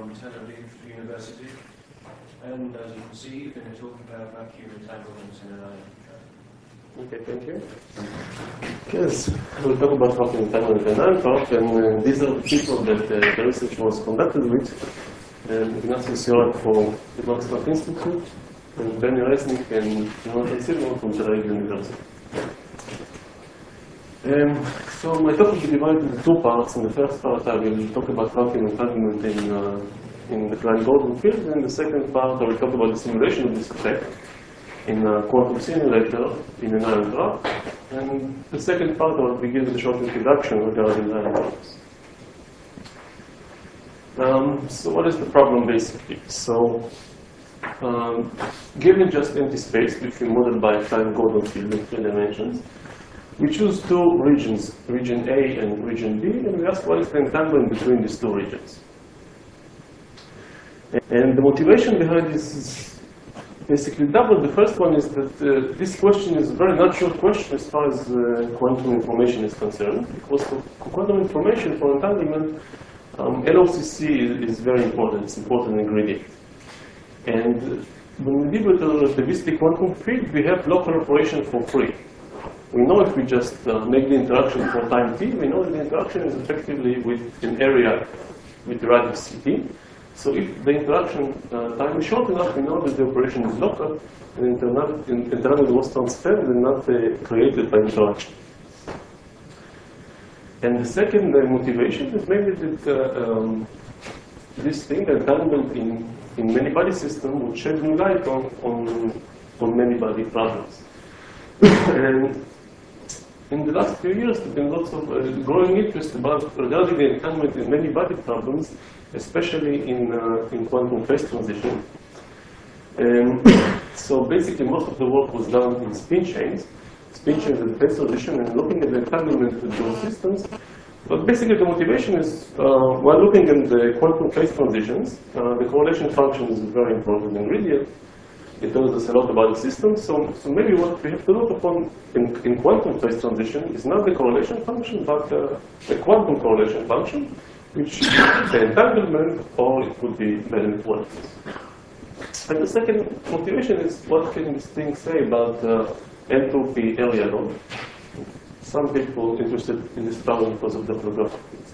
from Tel Aviv University. And as you can see, you're going to talk about vacuum entanglements in an ion. Okay, thank you. Yes, we'll talk about vacuum entanglement in ion trap, and these are the people that the research was conducted with. Ignatius York from the Max Planck Institute, and Benny Resnick and Jonathan Silver from Tel Aviv University. So my talk will be divided into two parts. In the first part, I will talk about vacuum entanglement in the Klein-Gordon field, and in the second part, I will talk about the simulation of this effect in a quantum simulator in an ion trap. And the second part, I will begin with a short introduction regarding ion traps. So what is the problem basically? So given just empty space, which we modeled by a Klein-Gordon field in 3 dimensions, we choose two regions, region A and region B, and we ask what is the entanglement between these two regions. And the motivation behind this is basically double. The first one is that this question is a very natural question as far as quantum information is concerned, because for quantum information, for entanglement, LOCC is very important. It's an important ingredient. And when we deal with a relativistic quantum field, we have local operation for free. We know if we just make the interaction for time t, we know that the interaction is effectively with an area with the radius ct. So if the interaction time is short enough, we know that the operation is local, and entanglement was transferred and not created by interaction. And the second motivation is maybe that this thing, entanglement in many-body system, would shed new light on many-body problems. And in the last few years, there's been lots of growing interest regarding the entanglement in many-body problems, especially in quantum phase transition. So basically, most of the work was done in spin chains and phase transition, and looking at the entanglement with those systems. But basically, the motivation is, while looking at the quantum phase transitions, the correlation function is a very important ingredient. It tells us a lot about the system. So maybe what we have to look upon in quantum phase transition is not the correlation function, but the quantum correlation function, which is the entanglement, or it could be better inequalities. And the second motivation is, what can this thing say about entropy area law? Some people interested in this problem because of the photographic things.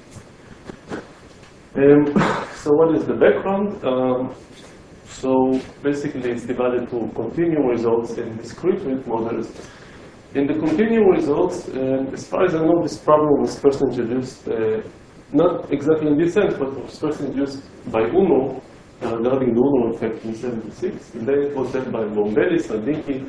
So what is the background? So basically, it's divided to continuum results and discrete root models. In the continuum results, as far as I know, this problem was first introduced, not exactly in this sense, but was first introduced by Uno regarding the Uno effect in '76. And then it was said by Bombelli, Sandinki,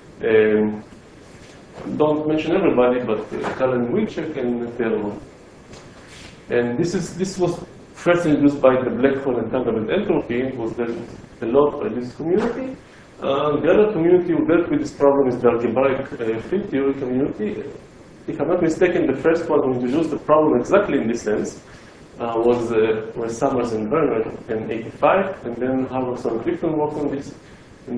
don't mention everybody, but Kallen Wilczek and Perlman. And this was first introduced by the black hole entanglement entropy. It was dealt a lot by this community. The other community who dealt with this problem is the algebraic field theory community. If I'm not mistaken, the first one who introduced the problem exactly in this sense were Summers and Werner in '85, and then Harrison and Clifton worked on this. In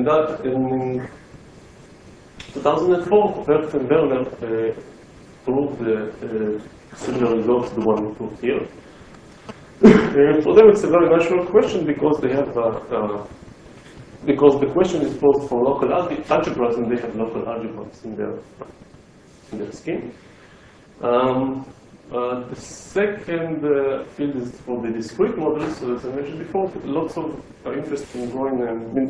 2004, Werth and Werner proved similar results to the one we proved here. For them, it's a very natural question because they have because the question is posed for local algebras, and they have local algebras in their scheme. The second field is for the discrete models. So as I mentioned before, lots of interest in growing.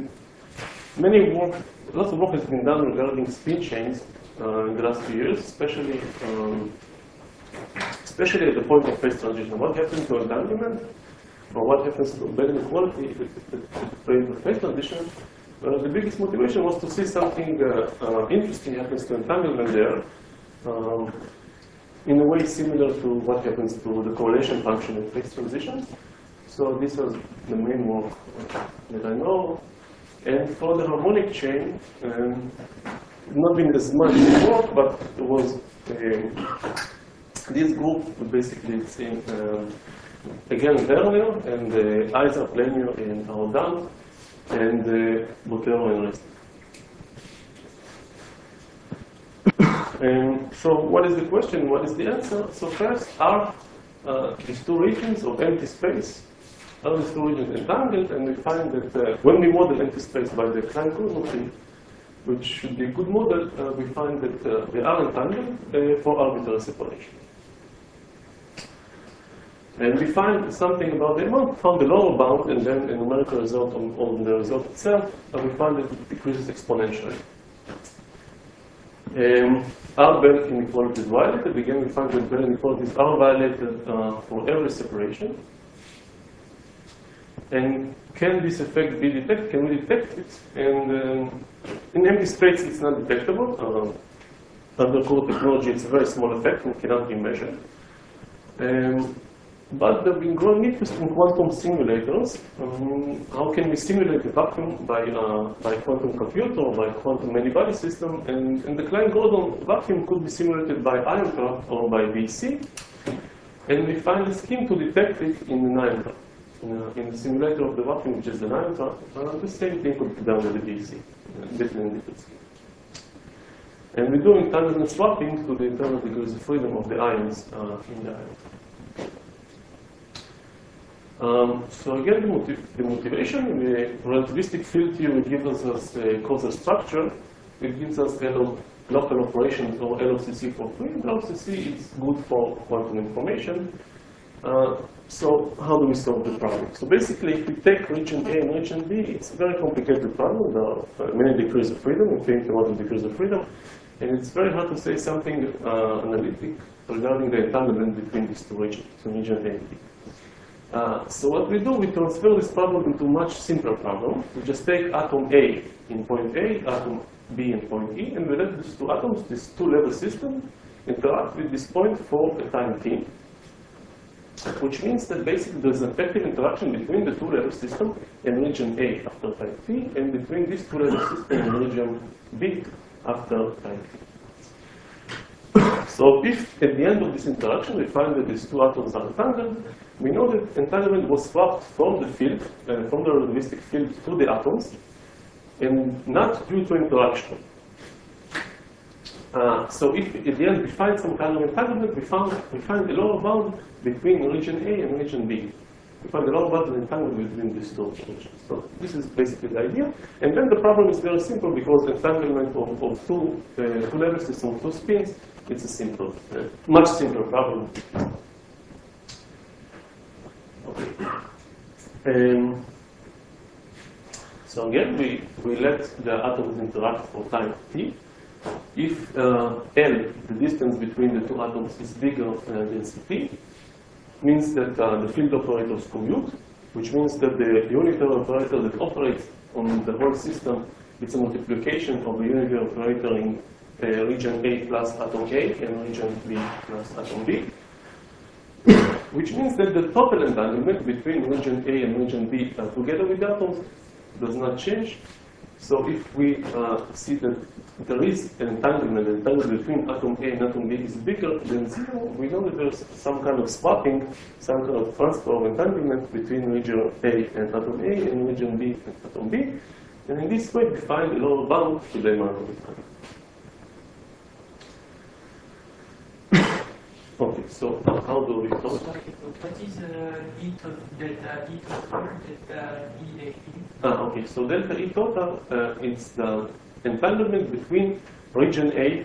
Lots of work has been done regarding spin chains in the last few years, especially at the point of phase transition. What happens to entanglement, or what happens to Bell inequality at the point of phase transition? The biggest motivation was to see something interesting happens to entanglement there, in a way similar to what happens to the correlation function in phase transition. So this was the main work that I know. And for the harmonic chain, not been as much work, but it was this group basically seeing again Werner and Isaac Lanier and Ardan and Botero and rest. So what is the question? What is the answer? So first are these two regions of empty space are these two regions entangled? And we find that when we model empty space by the Klein-Gordon field, which should be a good model, we find that they are entangled for arbitrary separation. And we find something about the amount, found the lower bound, and then a numerical result on the result itself, and we find that it decreases exponentially. Are Bell inequalities violated? Again, we find that Bell inequalities are violated for every separation. And can this effect be detected? Can we detect it? And in empty space, it's not detectable. Under core technology, it's a very small effect and cannot be measured. But there have been growing interest in quantum simulators. How can we simulate a vacuum by quantum computer or by quantum many-body system? And the Klein-Gordon vacuum could be simulated by ion trap or by VC. And we find a scheme to detect it in an ion trap. In the simulator of the vacuum, which is an ion trap, the same thing could be done with the VC, different scheme. And we do entanglement swapping to the internal degrees of freedom of the ions in the ion trap. So again, the motivation, the relativistic field theory gives us a causal structure. It gives us local operations or LOCC for free. LOCC is good for quantum information. So how do we solve the problem? So basically, if we take region A and region B, it's a very complicated problem. There are many degrees of freedom, infinity amount of degrees of freedom. And it's very hard to say something analytic regarding the entanglement between these two regions, so region A and B. So what we do, we transfer this problem into a much simpler problem. We just take atom A in point A, atom B in point E, and we let these two atoms, this two-level system, interact with this point for a time t, which means that basically there's an effective interaction between the two-level system and region A after time t, and between this two-level system and region B after time t. So if at the end of this interaction we find that these two atoms are entangled, we know that entanglement was swapped from the field, from the relativistic field to the atoms, and not due to interaction. So if at the end we find some kind of entanglement, we find a lower bound between region A and region B. We find a lower bound entanglement between these two regions. So this is basically the idea. And then the problem is very simple because entanglement of two-level system, two spins, it's a simple, much simpler problem. Okay. So again, we let the atoms interact for time t. If L, the distance between the two atoms, is bigger than Cp, means that the field operators commute, which means that the unitary operator that operates on the whole system, it's a multiplication of the unitary operator in region A plus atom A and region B plus atom B. Which means that the total entanglement between region A and region B together with the atoms does not change. So if we see that there is an entanglement between atom A and atom B is bigger than 0, we know that there's some kind of swapping, some kind of transfer of entanglement between region A and atom A and region B and atom B. And in this way, we find a lower bound to the amount of entanglement. Okay, so how do we solve it? What is delta E total, delta E Okay, so delta E total is the entanglement between region A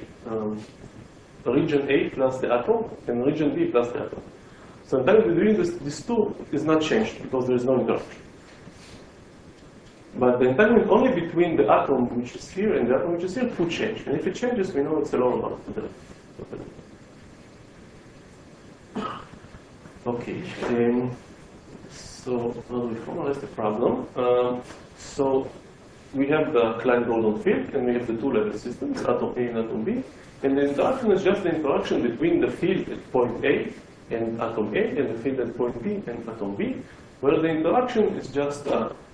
plus the atom and region B plus the atom. So entanglement between these two is not changed because there is no interaction. But the entanglement only between the atom which is here and the atom which is here could change. And if it changes, we know it's a lower bound to the total. Okay, so how do we formalize the problem? So we have the Klein-Gordon field, and we have the two-level systems, atom A and atom B. And the interaction is just the interaction between the field at point A and atom A, and the field at point B and atom B, where the interaction is just,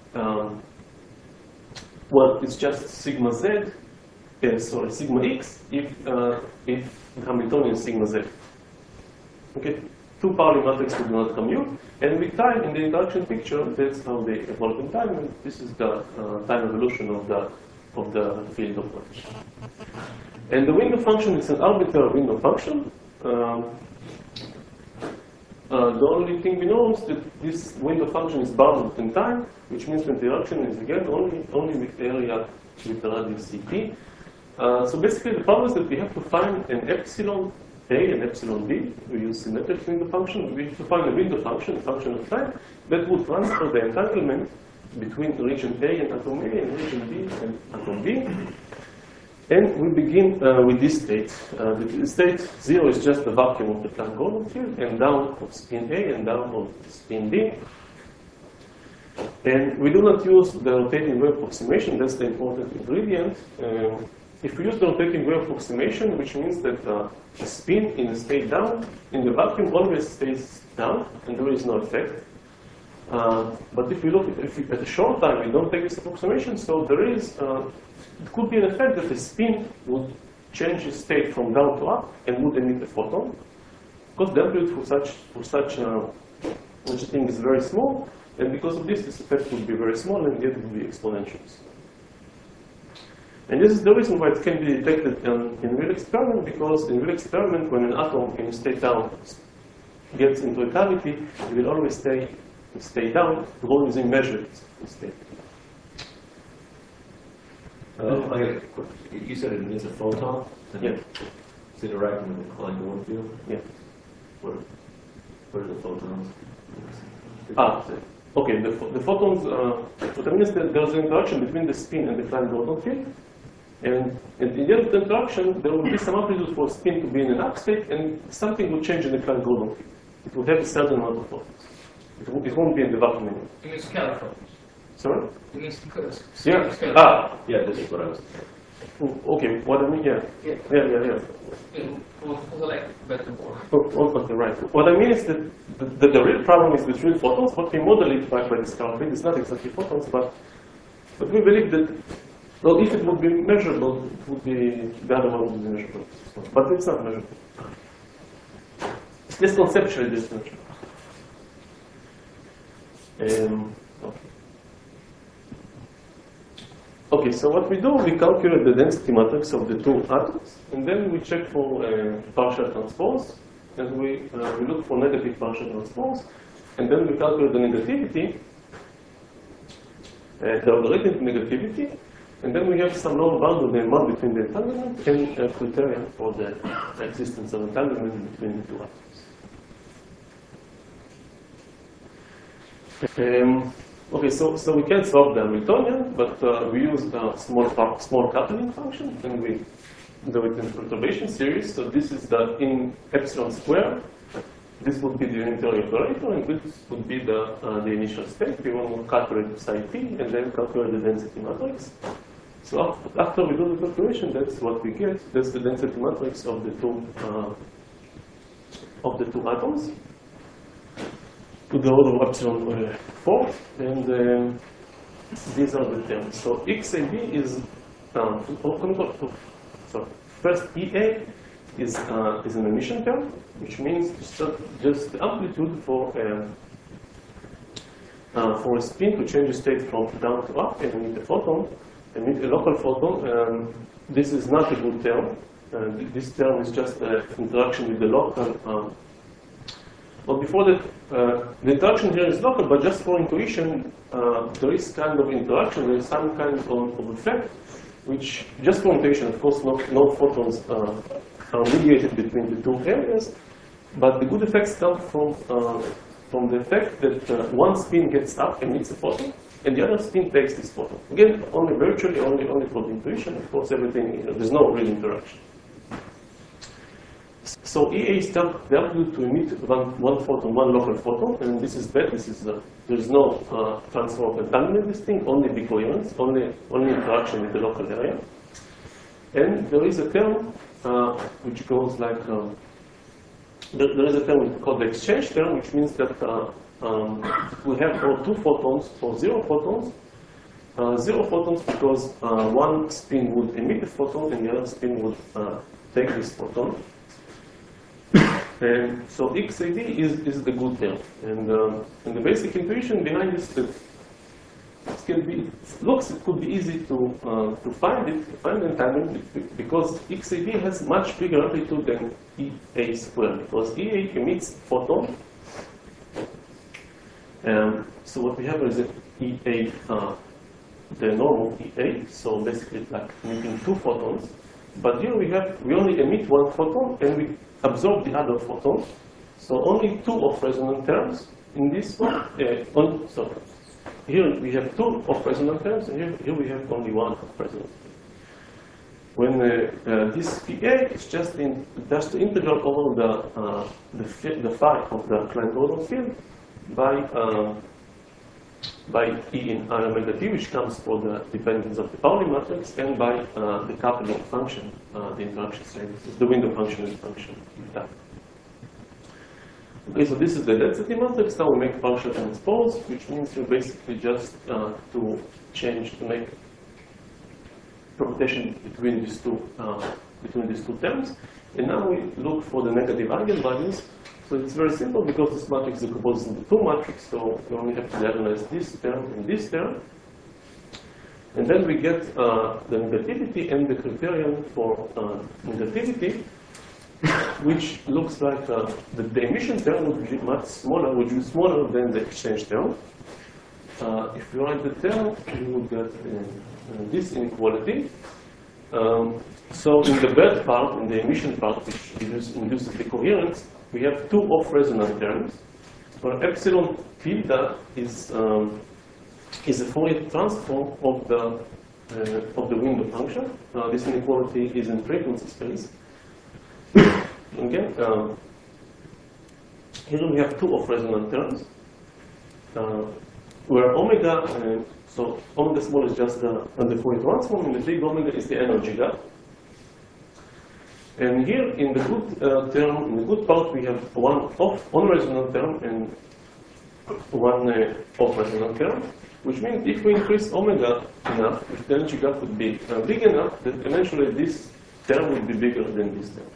it's just sigma z, sigma x, if Hamiltonian sigma z. Okay. Two Pauli matrices do not commute, and with time in the interaction picture, that's how they evolve in time, and this is the time evolution of the field operation. And the window function is an arbitrary window function. the only thing we know is that this window function is bounded in time, which means the interaction is again only with the area with the radius Cp. So basically the problem is that we have to find an epsilon A and epsilon B. We use symmetric window function. We have to find a window function, a function of time, that would transfer the entanglement between region A and atom A and region B and atom B. And we begin with this state. The state 0 is just the vacuum of the Planck-Gordon field, and down of spin A and down of spin B. And we do not use the rotating wave approximation. That's the important ingredient. If we use the rotating wave approximation, which means that the spin in the state down in the vacuum always stays down, and there is no effect. But if we look at a short time, we don't take this approximation, so there is, it could be an effect that the spin would change its state from down to up and would emit a photon. Because the amplitude for such a thing is very small, and because of this effect would be very small, and yet it would be exponentials. And this is the reason why it can be detected in real experiment, because in real experiment, when an atom in state down gets into a cavity, it will always stay down, the whole using measured state. You said it means a photon? Yeah. It's interacting with the Klein-Gordon field? Yeah. What are the photons? Okay, the photons, what I mean is that there's an interaction between the spin and the Klein-Gordon field. And at the end of the interaction, there will be some amplitude for spin to be in an up state, and something will change in the Klein-Gordon field. It will have a certain amount of photons. It won't be in the vacuum anymore. You mean scalar photons? Sorry? You mean scalar? Yeah. Yeah, this is what I was. Okay, what I mean, yeah. Yeah. Like better more. Okay, right. What I mean is that the real problem is with real photons. What we model it by the scalar field is not exactly photons, but we believe that, well, if it would be measurable, it would be, the other one would be measurable. But it's not measurable. It's just conceptually this measurable. Okay, so what we do, we calculate the density matrix of the two atoms, and then we check for partial transpose, and we look for negative partial transpose, and then we calculate the negativity, the algorithmic negativity, and then we have some lower boundary demand between the entanglement and a criterion for the existence of entanglement between the two atoms. Okay, so we can solve the Hamiltonian, but we use a small coupling function, and we do it in perturbation series. So this is the in epsilon square. This would be the unitary operator, and this would be the initial state. We want to calculate psi t, and then calculate the density matrix. So after we do the calculation, that's what we get. That's the density matrix of the two atoms, to the order of epsilon 4, and these are the terms. So XAB is, first EA is an emission term, which means just the amplitude for a spin to change the state from down to up and emit a photon, emit a local photon. This is not a good term. This term is just an interaction with the local. But before that, the interaction here is local, but just for intuition, there is kind of interaction, there is some kind of effect, which, just for intuition, of course, no photons are mediated between the two areas, but the good effects come from the effect that one spin gets up and emits a photon, and the other spin takes this photon. Again, only virtually, only for the intuition, of course, everything, there's no real interaction. So EA is the amplitude to emit one photon, one local photon, and this is bad. This is there's no transfer of entanglement in this thing, only decoherence, only interaction with the local area. And there is a term which goes like there is a term called the exchange term, which means that we have for two photons or zero photons. Zero photons because one spin would emit a photon and the other spin would take this photon. And so XAD is the good term. And the basic intuition behind this that it could be easy to find the entanglement, because XAD has much bigger amplitude than EA squared, because EA emits photon So what we have is an EA, the normal EA, so basically like emitting 2 photons. But here we only emit 1 photon and we absorb the other photon. So only 2 of resonant terms in this one. Sorry. Here we have 2 of resonant terms, and here we have only 1 of resonant terms. When this PA is just the integral over the phi of the Klein-Gordon field by E in R omega t, which comes for the dependence of the Pauli matrix, and by the coupling function, the interaction status, the window function and function. Okay, so this is the density matrix. Now we make partial transpose, which means you basically just to make permutation between these two terms. And now we look for the negative eigenvalues. So it's very simple because this matrix decomposes into 2 matrices, so we only have to diagonalize this term and this term. And then we get the negativity and the criterion for negativity, which looks like the emission term would be much smaller, would be smaller than the exchange term. If you write the term, you would get this inequality. So in the bad part, in the emission part, which induces the coherence, we have 2 off-resonant terms, where epsilon tilde is a Fourier transform of the window function. This inequality is in frequency space. Again, here we have 2 off-resonant terms, where omega, so omega small is just the Fourier transform, and the big omega is the energy gap. And here in the good term, in the good part, we have 1 on-resonant term and 1 off-resonant term, which means if we increase omega enough, if the energy gap would be big enough, that eventually this term will be bigger than this term.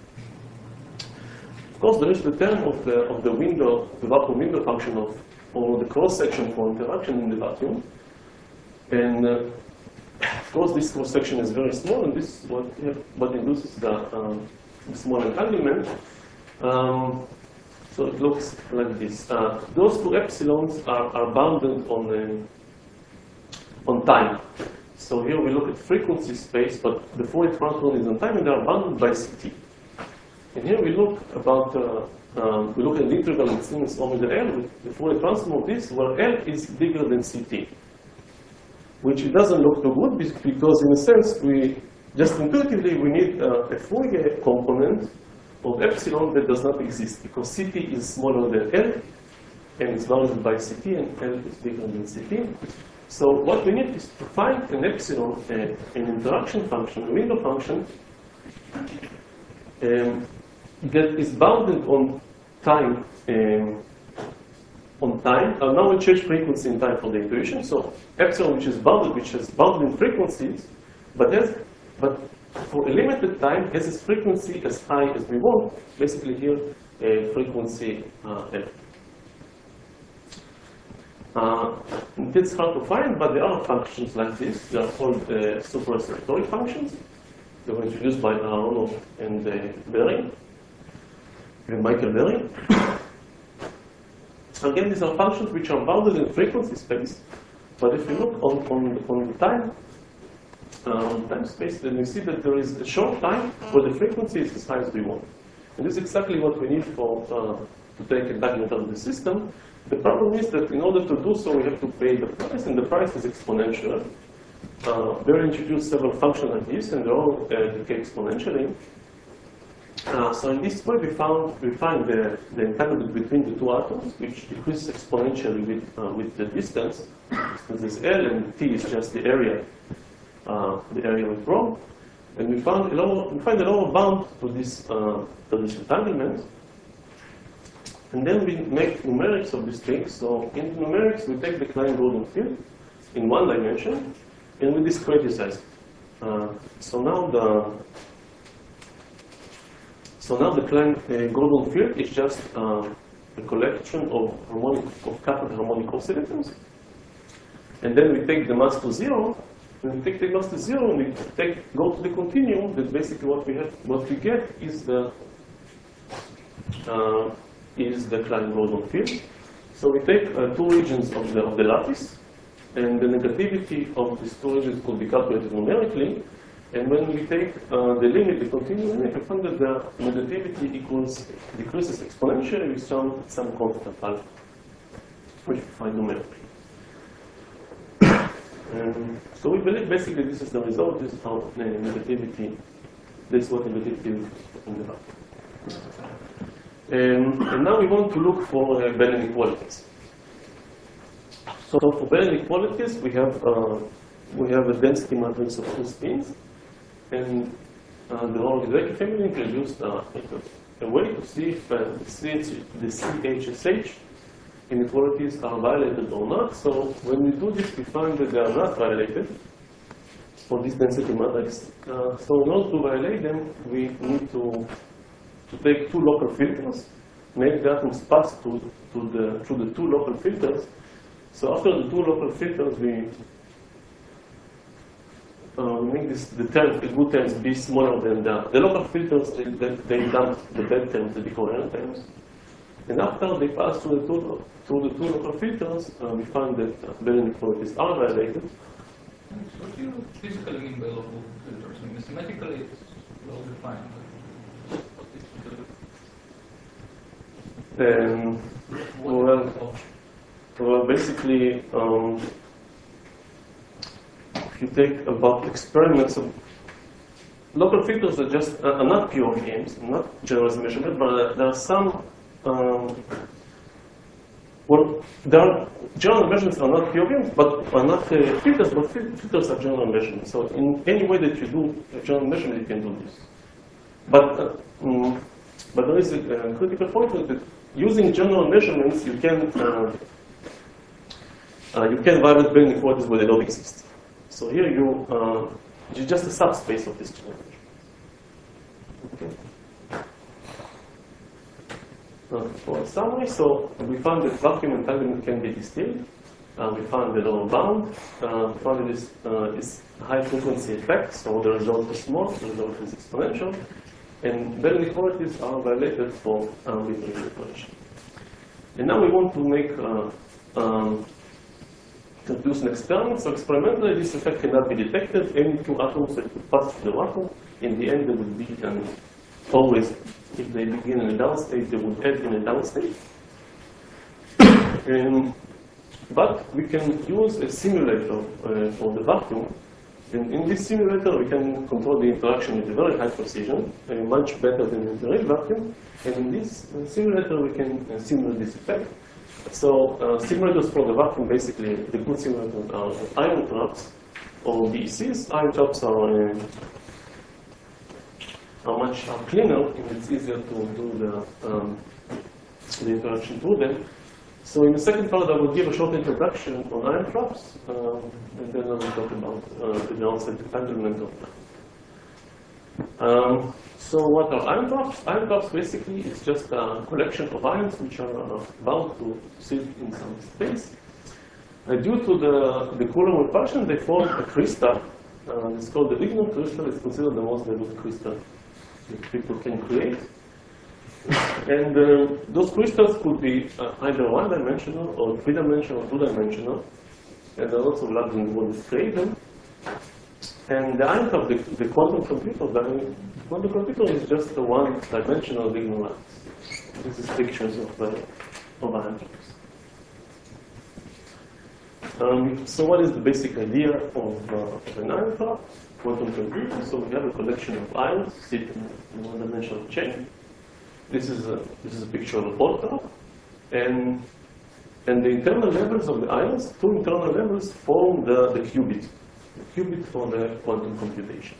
Of course, there is the term of the window, the vacuum window function or the cross-section for interaction in the vacuum. And of course, this cross-section is very small, and this is what induces the small entanglement. So it looks like this. Those 2 epsilons are bounded on time. So here we look at frequency space, but the Fourier transform is on time, and they are bounded by CT. And here we look about we look at the integral in sinus omega L with the Fourier transform of this, where L is bigger than CT, which it doesn't look too good because in a sense we just intuitively we need a Fourier component of epsilon that does not exist because CT is smaller than L and it's bounded by CT, and L is bigger than CT. So what we need is to find an epsilon, an interaction function, a window function that is bounded on time. Now we change frequency in time for the intuition. So epsilon, which has bounded frequencies, but for a limited time has its frequency as high as we want. Basically here, frequency F. It's hard to find, but there are functions like this. They are called supersectory functions. They were introduced by Aharonov and Bering, and Michael Bering. Again, these are functions which are bounded in frequency space. But if you look on the time space, then you see that there is a short time where the frequency is as high as we want. And this is exactly what we need to take a back out of the system. The problem is that in order to do so, we have to pay the price, and the price is exponential. They introduced several functions like this, and they all decay exponentially. So in this way, we find the entanglement between the 2 atoms, which decreases exponentially with the distance. Distance is L, and T is just the area with rho. And we find a lower bound to this entanglement. And then we make numerics of this thing. So in numerics, we take the Klein-Gordon field in 1 dimension, and we discretize it. So now the Klein-Gordon field is just a collection of coupled harmonic oscillators. And then we take the mass to 0. When we take the mass to 0, we go to the continuum. That basically what we get is the Klein-Gordon field. So we take two regions of the lattice, and the negativity of these two regions could be calculated numerically. And when we take the limit, the continuous limit, we find that the negativity decreases exponentially with some constant alpha, which we find numerically. So we believe basically this is the result. This is how negativity. This is what negativity is in the vacuum. And now we want to look for Bell inequalities. So for Bell inequalities, we have a density matrix of two spins, and the Rho-Hideki family introduced a way to see if the CHSH inequalities are violated or not. So when we do this, we find that they are not violated for this density matrix. So in order to violate them, we need to take two local filters, make the atoms pass through the two local filters. So after the two local filters, we make the good terms be smaller than the local filters. They dump the bad terms, the decoherent terms. And after they pass through the two local filters, we find that Bell inequalities are violated. So what do you physically mean by local filters? I mean, mathematically it's well defined. Well, basically, if you take about experiments of local filters are just are not pure games, not generalized measurement, but there are some. Well, there are general measurements are not pure games, but are not filters, but filters are general measurements. So in any way that you do a general measurement, you can do this. But there is a critical point that using general measurements, you can violate Bell inequalities where they don't exist. So here you're just a subspace of this general measurement. Okay. For a summary, so we found that vacuum entanglement can be distilled. We found the lower bound. We found that this is a high frequency effect, so the result is small, the result is exponential. And Bell inequalities are violated for linear interpolation. And now we want to make to do an experiment. So experimentally, this effect cannot be detected. Any two atoms that would pass through the vacuum, in the end, they would be always, if they begin in a down state, they would end in a down state. But we can use a simulator for the vacuum. And in this simulator, we can control the interaction with a very high precision, much better than in the real vacuum. And in this simulator, we can simulate this effect. So simulators for the vacuum, basically, the good simulators are ion traps or BECs. Ion traps are much cleaner, and it's easier to do the interaction through them. So in the second part, I will give a short introduction on ion traps, and then I will talk about the downside entanglement of them. So what are ion traps? Ion traps basically is just a collection of ions which are bound to sit in some space. Due to the Coulomb repulsion, they form a crystal. It's called the Wigner crystal. It's considered the most dilute crystal that people can create. And those crystals could be either one-dimensional or three-dimensional or two-dimensional. And there are lots of labs in the world that create them. And the ion trap, the quantum computer, is just a one-dimensional Wigner lattice. This is pictures of ion traps. So what is the basic idea of an ion trap? Quantum computer. So we have a collection of ions sitting in a one-dimensional chain. This is a picture of a Hall trap, and the internal levels of the ions, two internal levels, form the qubit for the quantum computation.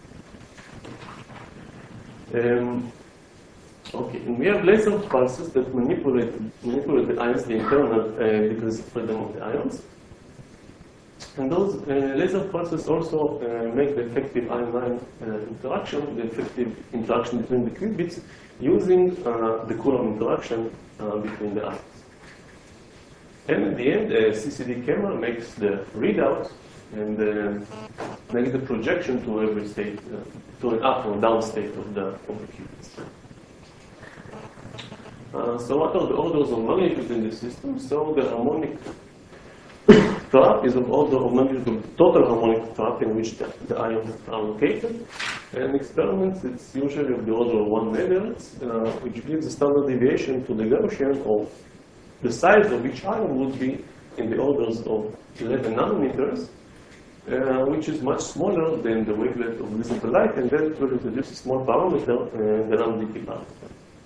Okay, and we have laser pulses that manipulate the ions, the internal degrees of freedom of the ions. And those laser pulses also make the effective ion-ion interaction, the effective interaction between the qubits, using the Coulomb interaction between the atoms. And at the end, a CCD camera makes the readout and makes the projection to every state, to an up or down state of the qubits. So what are the orders of magnitude in the system? So the harmonic trap is of order of magnitude of total harmonic trap in which the ions are located. And experiments, it's usually of the order of 1 megahertz, which gives a standard deviation to the Gaussian of the size of each ion would be in the orders of 11 nanometers, which is much smaller than the wavelength of visible light, and that will introduce a small parameter, the lambda-t parameter.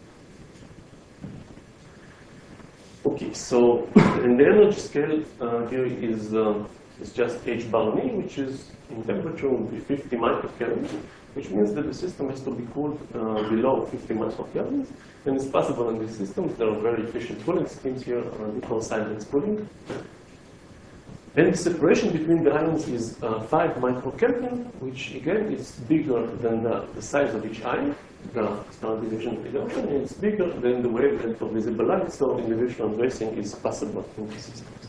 Okay, so and the energy scale here is just h bar n, which is in temperature would be 50 microkelvin, which means that the system has to be cooled below 50 microkelvin. And it's possible in these systems. There are very efficient cooling schemes here, we call silent cooling. And the separation between the ions is 5 microkelvin, which again is bigger than the size of each ion, the standard deviation of the Gaussian, and it's bigger than the wavelength of visible light, so individual tracing is possible in these systems.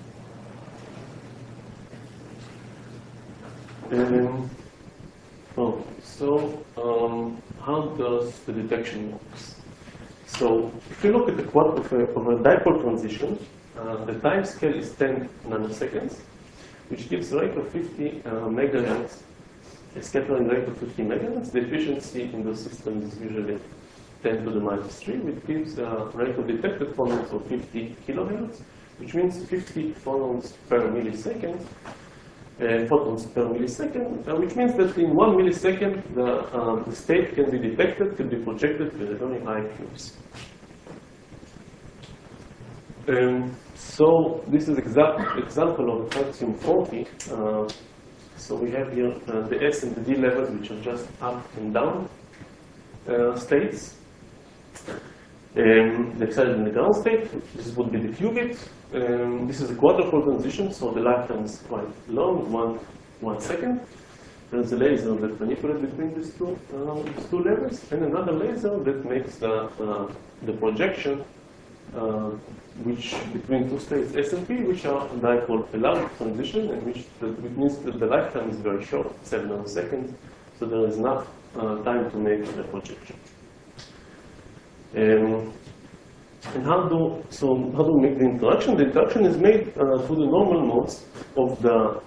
How does the detection work? So if you look at the quad of a dipole transition, the time scale is 10 nanoseconds, which gives a rate of 50 megahertz, a scattering rate of 50 megahertz. The efficiency in those systems is usually 10 to the minus 3, which gives a rate of detected photons of 50 kilohertz, which means 50 photons per millisecond. Which means that in 1 millisecond, the state can be detected, can be projected with a very high accuracy. So this is example of Francium 40. So we have here the S and the D levels, which are just up and down states. The excited and the ground state, this would be the qubit. This is a quarter-pole transition, so the lifetime is quite long, one second. There's a laser that manipulates between these two levels, and another laser that makes the projection which between two states S and P, which are dipole allowed transition, and which means that the lifetime is very short, 7 nanoseconds, so there is enough time to make the projection. And how do we make the interaction? The interaction is made through the normal modes of the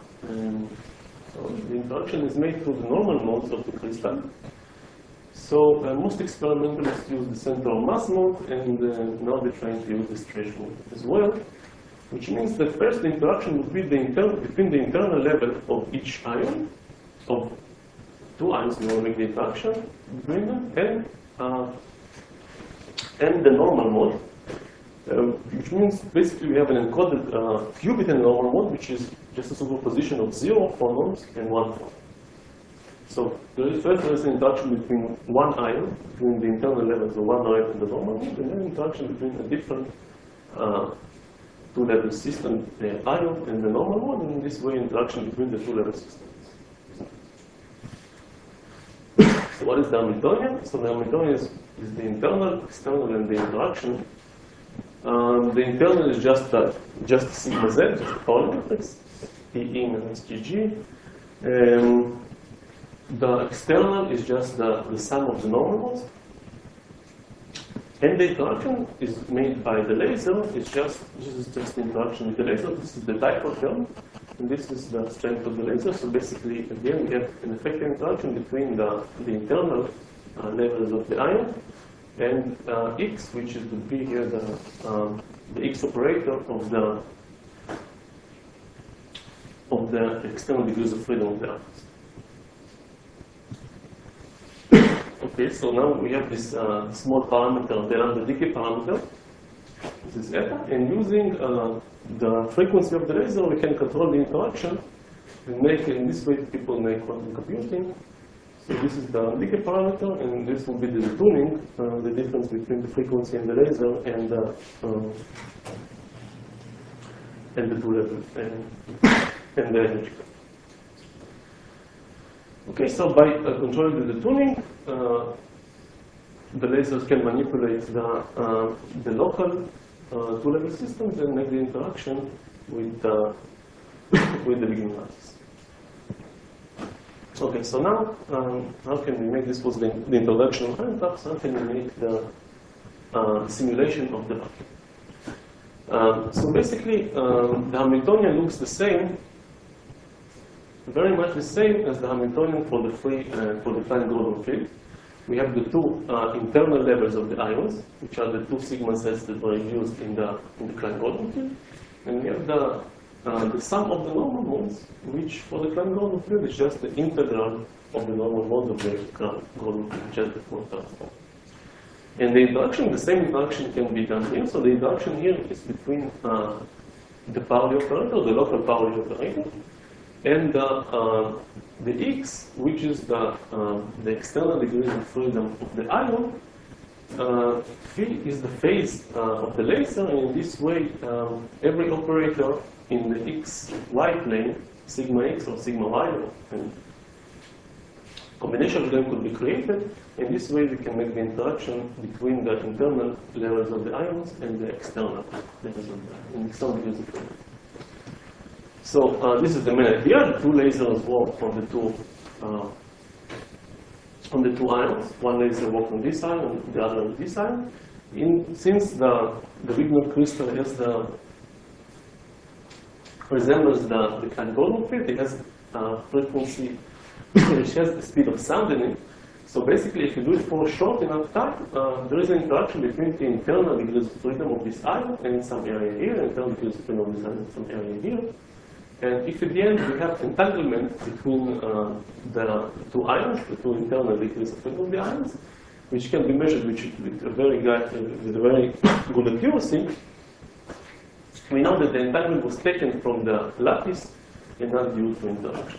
crystal. So most experimentalists use the center of mass mode, and now they're trying to use the stretch mode as well, which means that first the interaction would be between the internal level of each ion, of two ions, we want to make the interaction between them, and the normal mode, which means basically we have an encoded qubit in normal mode, which is just a superposition of 0 photons and 1 photon. So there is an interaction between one ion, between the internal levels of one ion and the normal mode, and then interaction between a different two-level system, the ion and the normal mode, and in this way interaction between the two-level systems. So what is the Hamiltonian? So the Hamiltonian is the internal, external, and the interaction. The internal is just sigma z, just a Pauli matrix, E minus GG. The external is just the sum of the normal modes. And the interaction is made by the laser. This is just the interaction with the laser. This is the dipole term, and this is the strength of the laser. So basically, again, we have an effective interaction between the internal levels of the ion and X, which would be here the X operator of the external degrees of freedom of the ions. Okay, so now we have this small parameter, the lambda decay parameter. This is eta, and using the frequency of the laser, we can control the interaction and make, in this way, people make quantum computing. So this is the decay parameter, and this will be the tuning, the difference between the frequency and the laser and the two levels and the energy. Okay, so by controlling the tuning, the lasers can manipulate the local two-level systems and make the interaction with the beginning lattice. Okay, so now how can we make this? Was the introduction of Hantaps. How can we make simulation of the vacuum. So basically, the Hamiltonian looks the same, very much the same as the Hamiltonian for the Klein-Gordon field. We have the two internal levels of the ions, which are the two sigma sets that were used in the Klein-Gordon field, and we have the sum of the normal modes, which for the Klein-Gordon field is just the integral of the normal modes of the Klein-Gordon field, just the full transform. And the interaction, the same interaction can be done here. So the interaction here is between the Pauli operator, the local Pauli operator, and the X, which is the external degrees of freedom of the ion. Phi is the phase of the laser, and in this way, every operator in the XY plane, sigma X or sigma Y, and combination of them could be created. In this way, we can make the interaction between the internal levels of the ions and the external levels of the external degrees of freedom. So this is the main idea. The two lasers work on the two ions. One laser works on this ion, and the other on this ion. Since the Wigner crystal resembles the Klein-Gordon field, it has frequency, which has the speed of sound in it. So basically, if you do it for a short enough time, there is an interaction between the internal degrees of freedom of this ion and in some area here, and internal degrees of freedom of this ion in some area here. And if at the end we have entanglement between the two ions, the two internal degrees of freedom of the ions, which can be measured with a very good accuracy, we know that the entanglement was taken from the lattice and not due to interaction.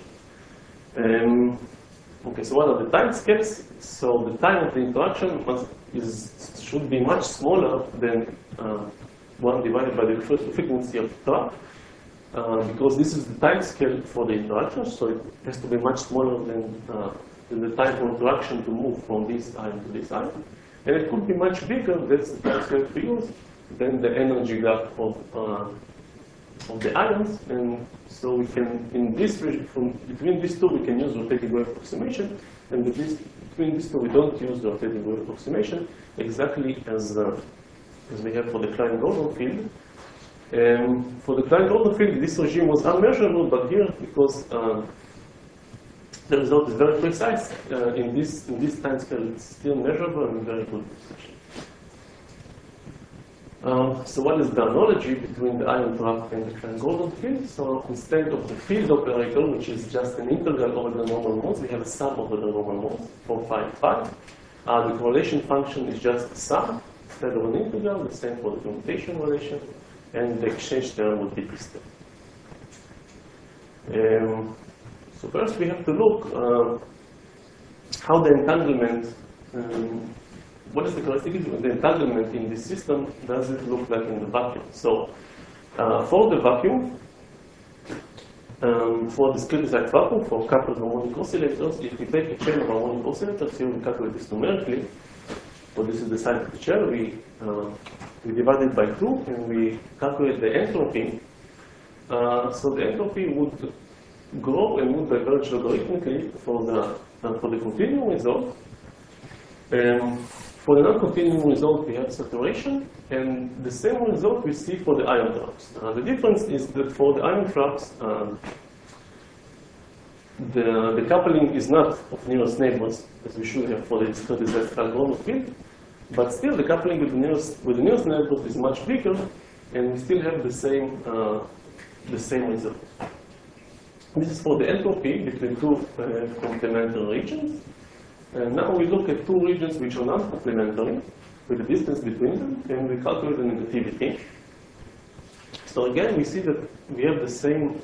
Okay, so what are the time scales? So the time of the interaction should be much smaller than 1 divided by the frequency of Tra, because this is the time scale for the interaction, so it has to be much smaller than the time for interaction to move from this ion to this ion. And it could be much bigger, that's the time scale we use, than the energy gap of the ions. And so we can, in this region, between these two, we can use rotating wave approximation, and between these two, we don't use the rotating wave approximation, exactly as we have for the Klein-Gordon field. For the Klein-Gordon field, this regime was unmeasurable, but here, because the result is very precise, in this time scale, it's still measurable and very good precision. So what is the analogy between the ion trap and the Klein-Gordon field? So instead of the field operator, which is just an integral over the normal modes, we have a sum over the normal modes, 4, 5, 5. The correlation function is just a sum instead of an integral, the same for the commutation relation, and the exchange term would be this term. So first we have to look how the entanglement, what is the characteristic of the entanglement in this system, does it look like in the vacuum? So for the vacuum, for discretized vacuum, for coupled harmonic oscillators, if we take a chain of harmonic oscillators, here we calculate this numerically. So this is the size of the chain. We divide it by 2, and we calculate the entropy. So the entropy would grow and would diverge logarithmically for the continuum result. For the non-continuum result, we have saturation, and the same result we see for the ion traps. The difference is that for the ion traps, the coupling is not of nearest neighbors, as we should have for the discretized Klein-Gordon field, but still the coupling with the nearest neighbors is much bigger, and we still have the same result. This is for the entropy between two complementary regions. And now we look at two regions which are non-complementary, with the distance between them, and we calculate the negativity. So again, we see that we have the same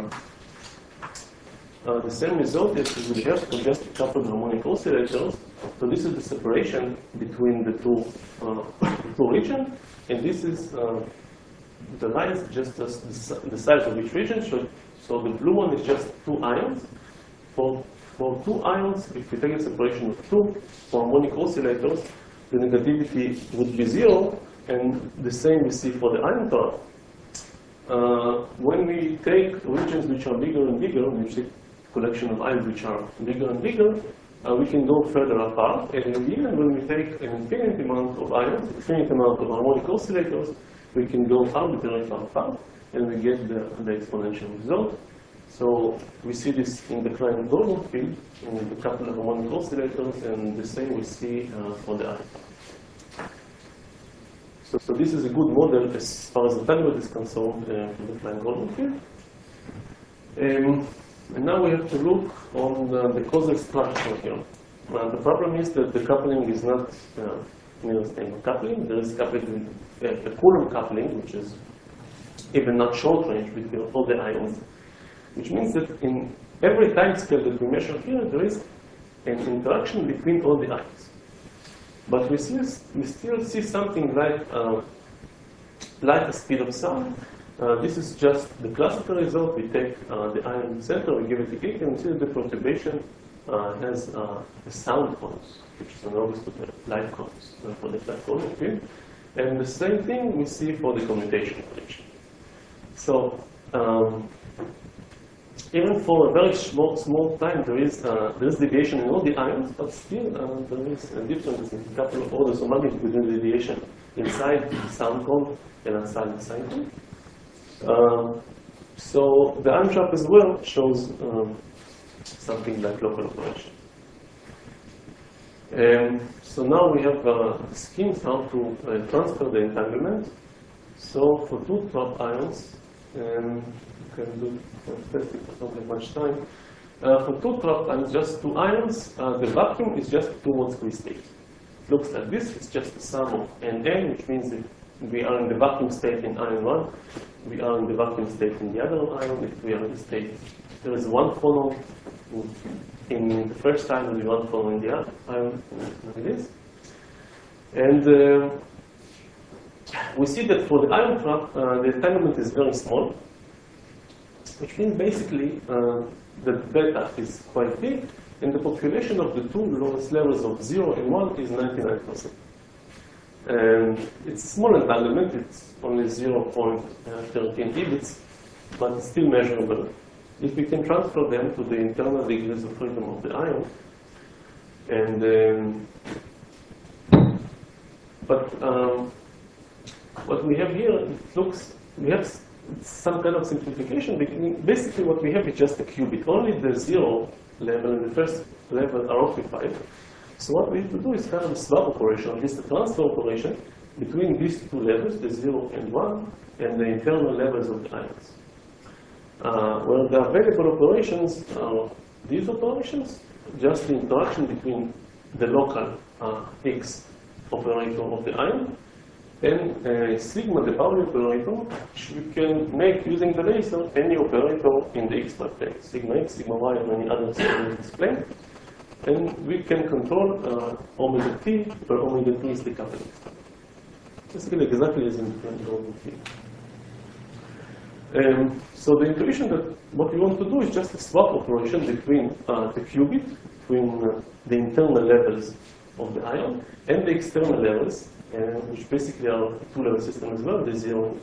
result as we have for just coupled harmonic oscillators. So this is the separation between the two regions, and this is the lines just as the size of each region. So the blue one is just 2 ions. For 2 ions, if we take a separation of 2 for harmonic oscillators, the negativity would be 0, and the same we see for the ion trap. When we take regions which are bigger and bigger, we see a collection of ions which are bigger and bigger, we can go further apart, and in the end, when we take an infinite amount of ions, infinite amount of harmonic oscillators, we can go arbitrarily far apart, and we get the exponential result. So we see this in the Klein-Gordon field, in the couple of harmonic oscillators, and the same we see for the ion. So this is a good model as far as the entanglement is concerned for the Klein-Gordon field. And now we have to look on the causal structure here. The problem is that the coupling is not near stable coupling. There is coupling, a Coulomb coupling, which is even not short range between all the ions, which means that in every time scale that we measure here, there is an interaction between all the ions. But we still see something like the speed of sound. This is just the classical result. We take the ion center, we give it a kick, and we see that the perturbation has a sound cause, which is analogous to the light cause for the Klein-Gordon field. And the same thing we see for the commutation condition. So even for a very small time, there is deviation in all the ions, but still there is a difference in a couple of orders of magnitude between the deviation inside the sound cone and outside the sine cone. So the ion trap as well shows something like local operation. So now we have schemes how to transfer the entanglement. So for two trap ions, you can do test it, it's not that much time. For two trap ions, just two ions, the vacuum is just two one-squeeze state. Looks like this. It's just the sum of N, which means that we are in the vacuum state in ion 1. We are in the vacuum state in the other ion. If we are in the state, there is one phonon in the first ion, and one phonon in the other ion, like this. And we see that for the ion trap, the entanglement is very small, which means basically that beta is quite big, and the population of the two lowest levels of 0 and 1 is 99%. And it's a small entanglement, it's only 0.13 EBITs, but it's still measurable. If we can transfer them to the internal degrees of freedom of the ion, and what we have here, it looks, we have some kind of simplification. Basically what we have is just a qubit. Only the 0 level and the first level are occupied. So what we have to do is kind of a swap operation, at least a transfer operation, between these two levels, the 0 and 1, and the internal levels of the ions. Well, the available operations are these operations, just the interaction between the local X operator of the ion and sigma, the Pauli operator, which we can make using the laser any operator in the X plane, sigma X, sigma Y, and any other in this plane. And we can control omega t, where omega t is the coupling. Basically, exactly as in the Klein-Gordon field. So the intuition that what we want to do is just a swap operation between the qubit, between the internal levels of the ion, and the external levels, which basically are a two-level system as well, the 0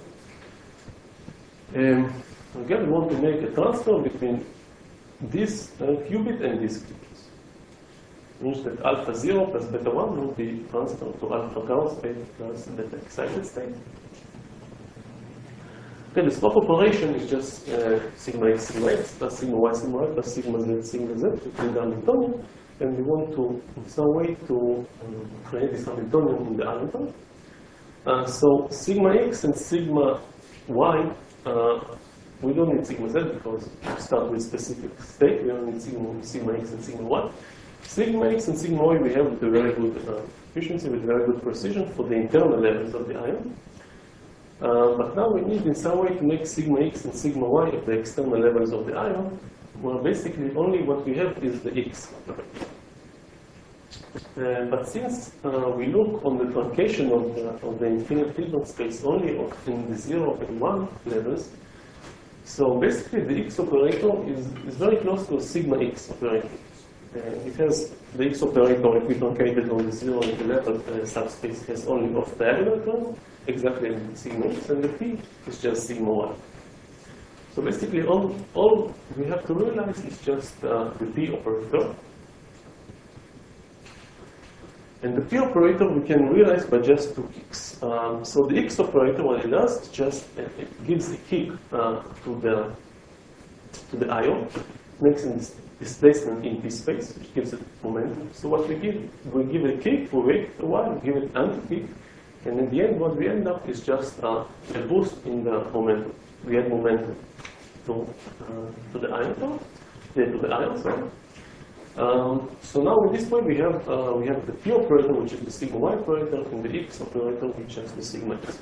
and 1. Again, we want to make a transfer between this qubit and this qubit. Means that alpha 0 plus beta 1 will be transferred to alpha ground state plus beta excited state. Okay, the swap operation is just sigma x plus sigma y plus sigma z between the Hamiltonian, and we want to, in some way, to create this Hamiltonian in the Hamilton. So sigma x and sigma y, we don't need sigma z because we start with specific state. We only need sigma x and sigma y. Sigma x and sigma y we have with a very good efficiency, with very good precision for the internal levels of the ion. But now we need in some way to make sigma x and sigma y at the external levels of the ion. Well, basically only what we have is the x. But since we look on the truncation of the infinite Hilbert space only in the 0 and 1 levels, so basically the x operator is very close to a sigma x operator. It has the x operator, if we truncate it on the 0 and the level subspace, has only off diagonal term, exactly as sigma x, and the p is just sigma y. So basically all we have to realize is just the p operator. And the P operator we can realize by just two kicks. So the X operator, what it does, just it gives a kick to the ion, makes a displacement in P space, which gives it momentum. So what we give a kick, we wait a while, give it anti-kick, and in the end, what we end up is just a boost in the momentum. We add momentum to the ion part, to the ion, sorry. So now at this point we have the P operator, which is the sigma y operator, and the X operator, which is the sigma x.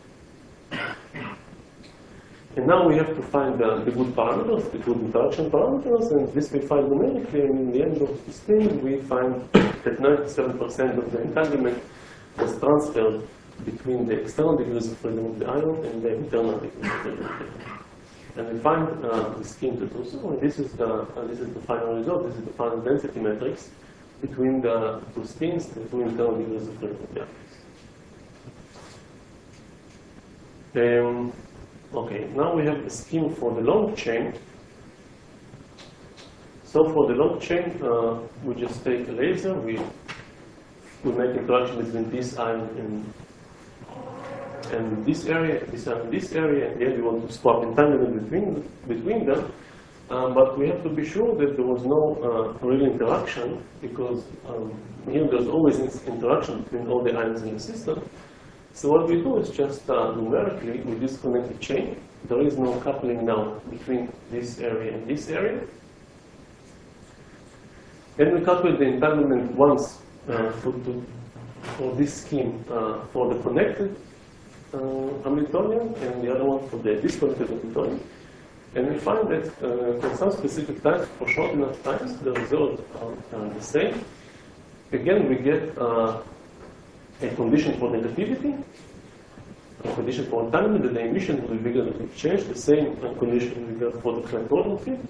And now we have to find the good parameters, the good interaction parameters, and this we find numerically, and in the end of this thing we find that 97% of the entanglement was transferred between the external degrees of freedom of the ion and the internal degrees of freedom of the ion. And we find the scheme to do so, and this is the final result. This is the final density matrix between the two spins, the two internal degrees of freedom of the ions. Okay, now we have a scheme for the long chain. So for the long chain, we just take a laser, we make interaction between this ion and this area, this ion and this area, and then we want to swap entanglement between them. But we have to be sure that there was no real interaction, because here there's always interaction between all the ions in the system. So what we do is just numerically, we disconnect the chain. There is no coupling now between this area and this area. Then we calculate the entanglement once for this scheme for the connected Hamiltonian, and the other one for the disconnected Hamiltonian. And we find that for some specific times, for short enough times, the results are the same. Again, we get a condition for negativity, a condition for entanglement, that the emission will be bigger than the exchange, the same condition we got for the Klein-Gordon field.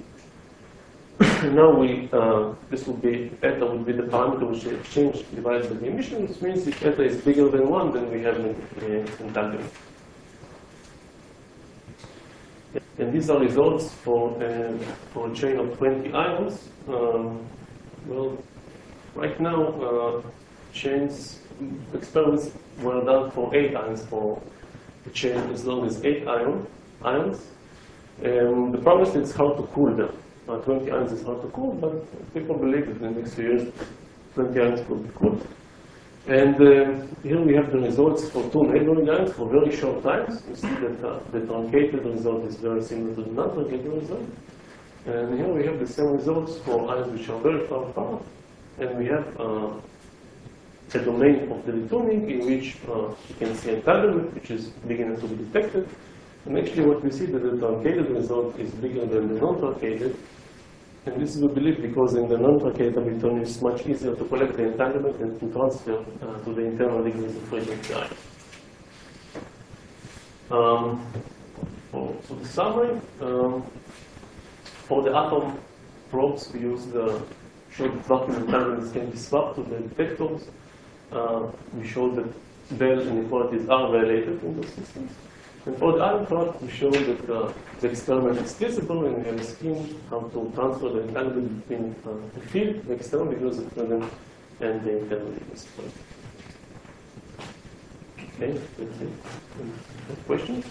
Now this will be, eta would be the parameter which the exchange divides by the emission, which means if eta is bigger than 1, then we have an entanglement. And these are results for a chain of 20 ions. Well, right now, experiments were done for 8 ions for a chain as long as 8 ions. The problem is it's hard to cool them. 20 ions is hard to cool, but people believe that in the next few years 20 ions will be cooled. And here we have the results for 2 neighboring ions for very short times. You see that the truncated result is very similar to the non-truncated result. And here we have the same results for ions which are very far apart. And we have a domain of the detuning in which you can see entanglement, which is beginning to be detected. And actually what we see that the truncated result is bigger than the non-truncated. And this is, we believe, because in the non-truncated Hamiltonian it's much easier to collect the entanglement and to transfer to the internal degrees of freedom of the ion. So the summary, for the atom probes we use the showed that vacuum entanglements can be swapped to the detectors. We showed that Bell inequalities are violated in those systems. And for the ion part, we showed that the experiment is feasible, and we have a scheme how to transfer the entanglement between the field, the external degrees of freedom, and the internal degrees of freedom. Okay, that's it. Any questions?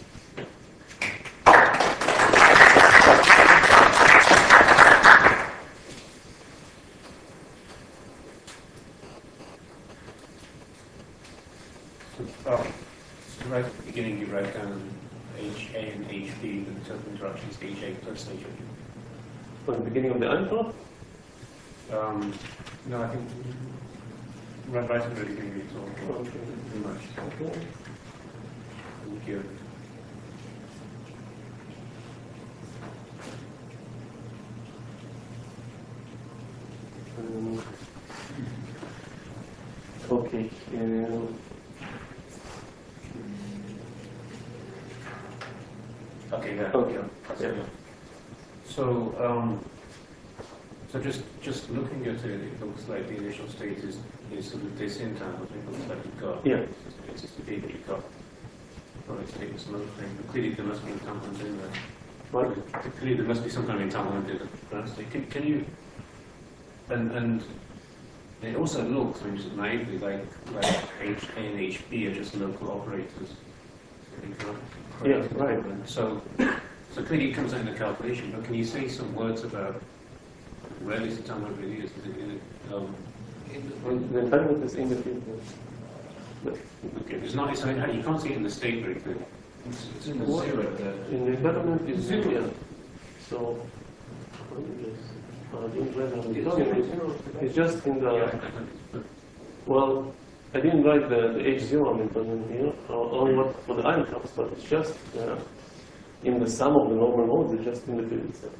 Right at the beginning, you wrote down HA and HB, the total interaction is HA plus HB. At the beginning of the ion part? No, I think right at the beginning you talk Okay. pretty much. Okay. Thank you. Okay. Okay, yeah. Okay. Yeah. Yeah. So, so just looking at it, it looks like the initial state is sort of disentangled. It looks like you've got it's just a bit you've got. Well, it's taking some other thing, but clearly there must be entanglement in there. What? Clearly there must be some kind of entanglement in the ground state. Can you and it also looks, when you just naively, like H, A, and HB are just local operators. Yeah, right. So clearly it comes out in the calculation, but can you say some words about where this entanglement really is? Is it, Well, the entanglement is in the field. okay, it's not, it's, you can't see it in the state very clearly. It's in the zero there. In the entanglement is Zero. yeah. So, it's just in the, well, I didn't write the H0 Hamiltonian here, only what for the ion cups, but it's just in the sum of the normal modes, it's just in the field itself.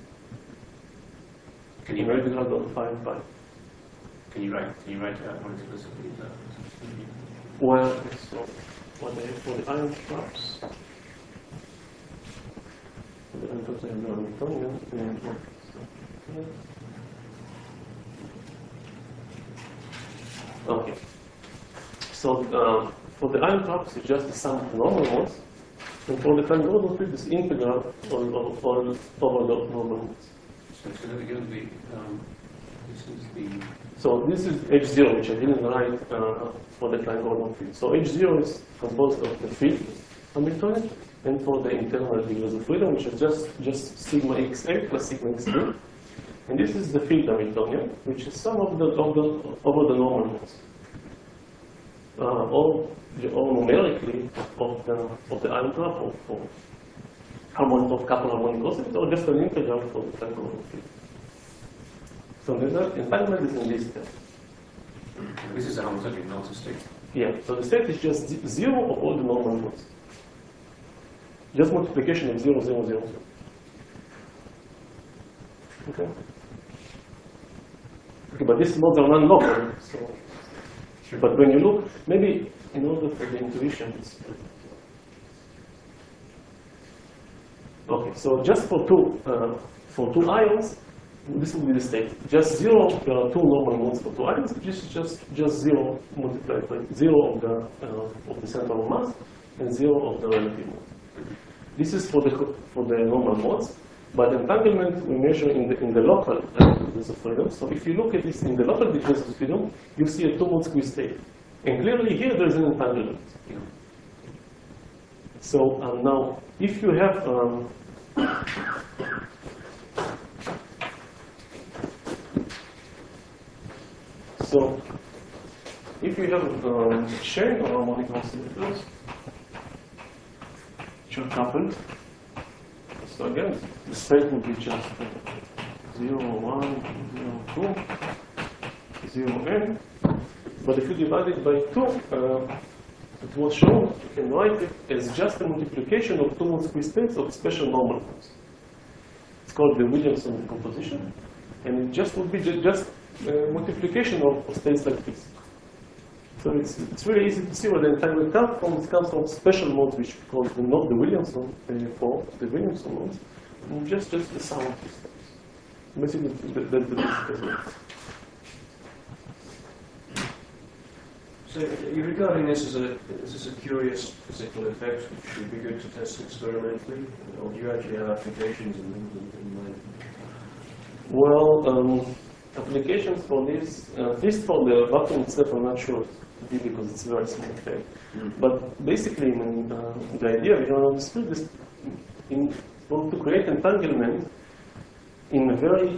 Can you In write regular dot 5 pi. Can you write it out more explicitly? Well, so what I have for the ion cups, the ion cups I have the Hamiltonian, and okay. So for the ion cups, it's just the sum of the normal modes, and for the time Gordon field, it's integral over the normal modes. So it's going to be, this is the, So this is H0, which I didn't write for the Klein Gordon field. So H0 is composed of the field Hamiltonian, and for the internal degrees of freedom, which is just sigma xa plus sigma xb. And this is the field Hamiltonian, which is sum of the over the normal modes. Or numerically of the ion graph of harmonic of couple harmonic cosines, or just an integral for the Klein Gordon field. So the entanglement is in this step. this is a Hamiltonian, not a state. Yeah, so the state is just zero of all the normal modes. Just multiplication of 0, 0, 0, 0. Okay? Okay, but these modes are non-local, so. But when you look, maybe in order for the intuition, okay, so just for two ions, this will be the state. Just 0, there are two normal modes for two ions, which is just 0 multiplied by 0 of the central mass and 0 of the relative mode. This is for the normal modes, but entanglement we measure in the local degrees of freedom. So if you look at this in the local degrees of freedom, you see a two-mode squeeze state, and clearly here there is an entanglement. So now, if you have so if you have chain of harmonic oscillators which are coupled, so again the state would be just 0, 1, 0, 2, 0, n. But if you divide it by 2, it was shown, you can write it as just a multiplication of two mode squeeze states of special normal modes. It's called the Williamson decomposition, and it just would be just multiplication of states like this. So it's really easy to see where the entanglement comes from. It comes from special modes, which we call not the Williamson for the Williamson modes, and just the sum of these steps. Basically, that's the basic. So you're regarding this as a curious physical effect, which would be good to test experimentally, or do you actually have applications in mind? Well, applications for this, at least for the vacuum itself, I'm not sure because it's a very small effect. But basically, the idea behind this field is to create entanglement in a very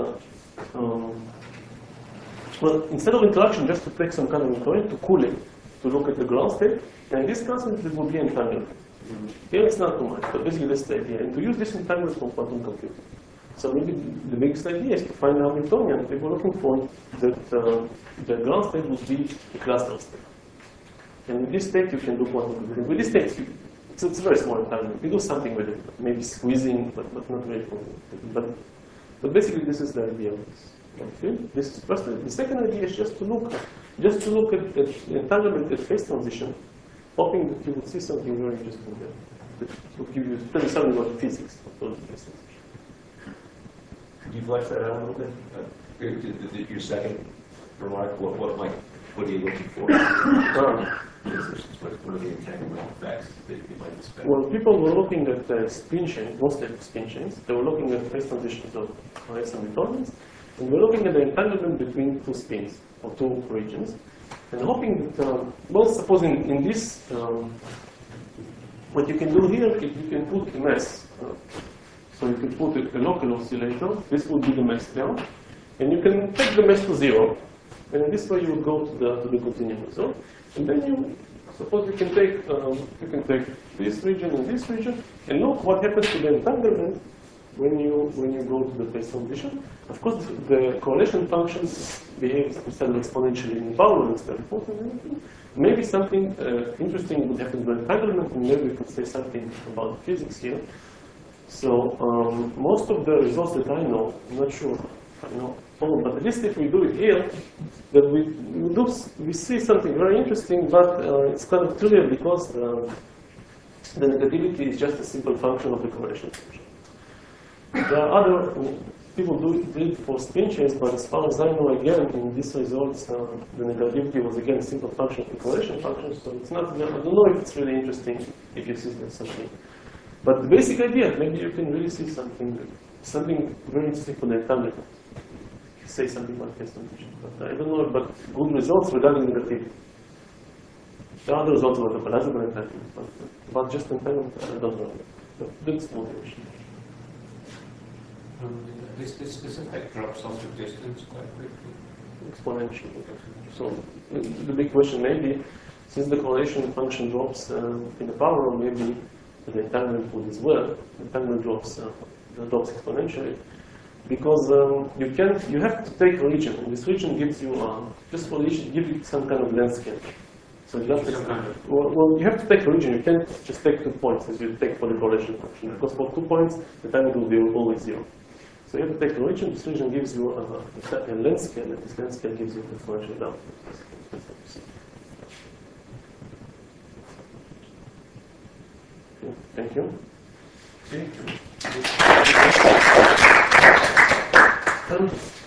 well, instead of interaction, just to take some kind of current to cool it, to look at the ground state, and in this constant it would be entanglement. Here it's not too much, but basically that's the idea. And to use this entanglement for quantum computing. So maybe the biggest idea is to find the Hamiltonian. They were looking for that the ground state would be the cluster state. And in this state you can do quantum computing. With this state, it's a very small entanglement. You do something with it, maybe squeezing, but not very complicated. But basically this is the idea of this. This is first. The second idea is just to look at the entanglement at phase transition, hoping that you would see something very interesting there. That would give you tell you something about the physics of those phase transition. Could you flesh that out a little bit? Your second remark, what are you looking for? What are the entanglement effects that you might expect? Well, people were looking at spin chains, mostly spin chains. They were looking at phase transitions of Hamiltonians, And we're looking at the entanglement between two spins, or two regions, and hoping that, well, suppose in this, what you can do here is you can put a mass. So you can put a local oscillator, this would be the mass there, and you can take the mass to 0, and in this way you would go to the continuum result. And then you, suppose you can take this region and this region, and look what happens to the entanglement when you go to the phase transition. Of course, the correlation function behaves instead of exponentially in power instead of proportional. Maybe something interesting would happen to the entanglement, and maybe we could say something about physics here. So most of the results that I know, I'm not sure I know all, but at least if we do it here, that we see something very interesting, but it's kind of trivial because the negativity is just a simple function of the correlation function. There are other people do it for spin chains, but as far as I know, again, in these results, the negativity was again a simple function of the correlation function. So it's not. I don't know if it's really interesting if you see something. But the basic idea, maybe you can really see something very interesting for the entanglement. Say something about phase transition, but I don't know about good results regarding negativity. There are other results about the plasma entanglement, but about just entanglement, I don't know. But that's motivation. This effect drops off the distance quite quickly. Exponentially. So the big question maybe, since the correlation function drops in the power, or maybe the entanglement would as well, the entanglement drops exponentially. Because you have to take a region, and this region gives you just for each give you some kind of landscape. So you have to you have to take a region. You can't just take 2 points as you take for the correlation function, because for 2 points the time will be always 0. So you have to take a region. This region gives you a landscape, and this landscape gives you the exponential down. Okay, thank you. Thank you.